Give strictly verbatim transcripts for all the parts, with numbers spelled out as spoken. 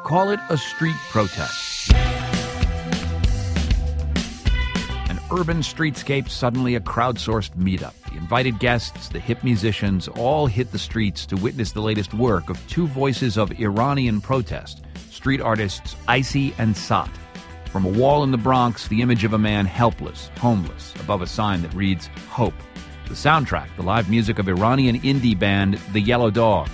Call it a street protest. An urban streetscape, suddenly a crowdsourced meetup. The invited guests, the hip musicians, all hit the streets to witness the latest work of two voices of Iranian protest, street artists Icy and Sat. From a wall in the Bronx, the image of a man helpless, homeless, above a sign that reads, Hope. The soundtrack, the live music of Iranian indie band The Yellow Dogs.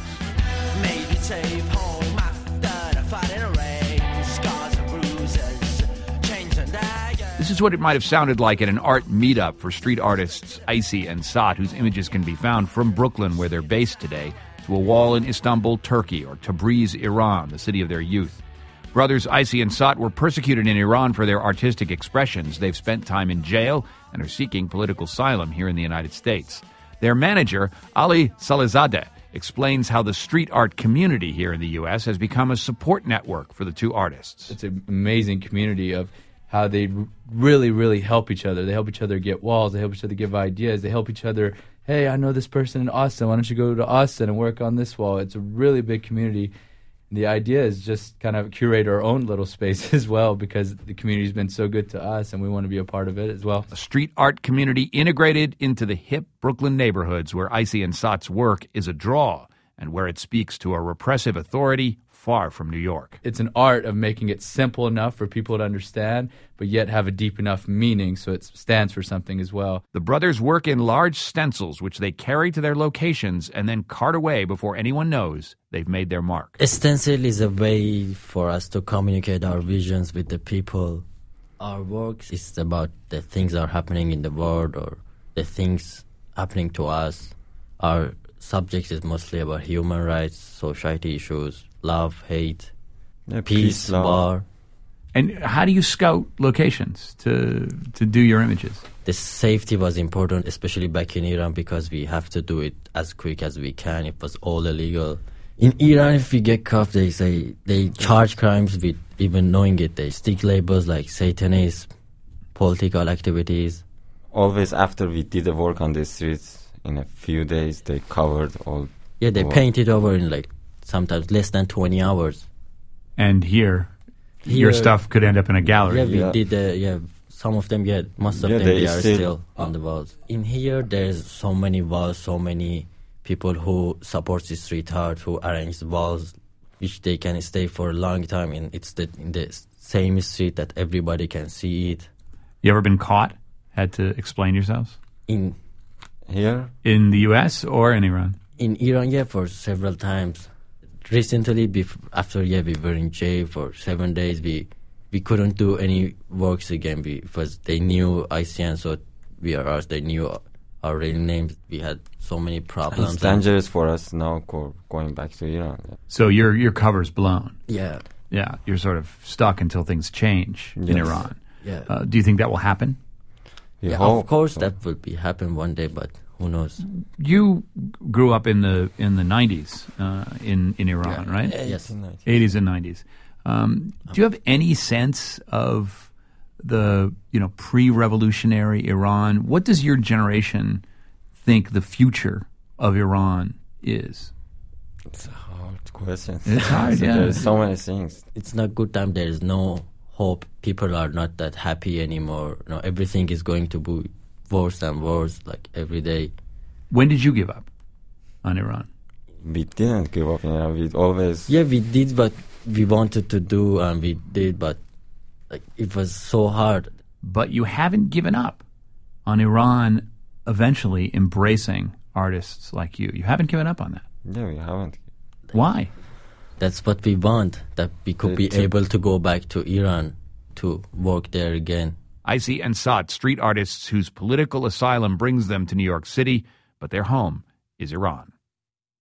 Maybe take home after the fighting rain, scars and bruises, change and daggers. This is what it might have sounded like at an art meetup for street artists Icy and Sat, whose images can be found from Brooklyn, where they're based today, to a wall in Istanbul, Turkey, or Tabriz, Iran, the city of their youth. Brothers Icy and Sat were persecuted in Iran for their artistic expressions. They've spent time in jail and are seeking political asylum here in the United States. Their manager, Ali Salehzadeh, explains how the street art community here in the U S has become a support network for the two artists. It's an amazing community of how they really, really help each other. They help each other get walls. They help each other give ideas. They help each other, hey, I know this person in Austin. Why don't you go to Austin and work on this wall? It's a really big community. The idea is just kind of curate our own little space as well, because the community's been so good to us and we want to be a part of it as well. A street art community integrated into the hip Brooklyn neighborhoods where Icy and Sat's work is a draw and where it speaks to a repressive authority far from New York. It's an art of making it simple enough for people to understand, but yet have a deep enough meaning so it stands for something as well. The brothers work in large stencils, which they carry to their locations and then cart away before anyone knows they've made their mark. A stencil is a way for us to communicate our visions with the people. Our work is about the things that are happening in the world or the things happening to us. Our subject is mostly about human rights, society issues, love, hate, yeah, peace, peace love. war. And how do you scout locations to to do your images? The safety was important, especially back in Iran, because we have to do it as quick as we can. It was all illegal. In Iran, if we get caught, they say they charge crimes with even knowing it. They stick labels like Satanism, political activities. Always after we did the work on the streets, in a few days they covered all. Yeah, they work. painted over in like sometimes less than twenty hours. And here, Here your stuff could end up in a gallery. Yeah, we Yeah. did. Uh, yeah, some of them. Yeah, most of Yeah, them they they are still- still on the walls. In here, there's so many walls, so many people who support the street art, who arrange the walls, which they can stay for a long time. And it's the in the same street that everybody can see it. You ever been caught? Had to explain yourselves? In Here, In the U S or in Iran? in Iran, yeah, for several times. Recently, bef- after yeah, we were in jail for seven days. We we couldn't do any works again we, because they knew I C N, so we are us. They knew our real names. We had so many problems. it's dangerous for us now go, going back to Iran. So your your cover's blown. Yeah, Yeah, you're sort of stuck until things change in Yes. Iran. yeah, Uh, do you think that will happen? We yeah. hope Of course, so. that will be happen one day, but who knows? You grew up in the in the nineties uh, in in Iran, Yeah. right? Yes. eighties and nineties. Um, do you have any sense of the you know pre-revolutionary Iran? What does your generation think the future of Iran is? It's a hard question. It's hard, So yeah. There's so many things. It's not good time. There is no hope. People are not that happy anymore. No, everything is going to be worse and worse, like every day. When did you give up on Iran? We didn't give up. You know, we always. Yeah, we did what we wanted to do, and we did, but like it was so hard. But you haven't given up on Iran eventually embracing artists like you. You haven't given up on that. Yeah, we haven't. Why? That's what we want, that we could be To- able to go back to Iran to work there again. Icy and Sat, street artists whose political asylum brings them to New York City, but their home is Iran.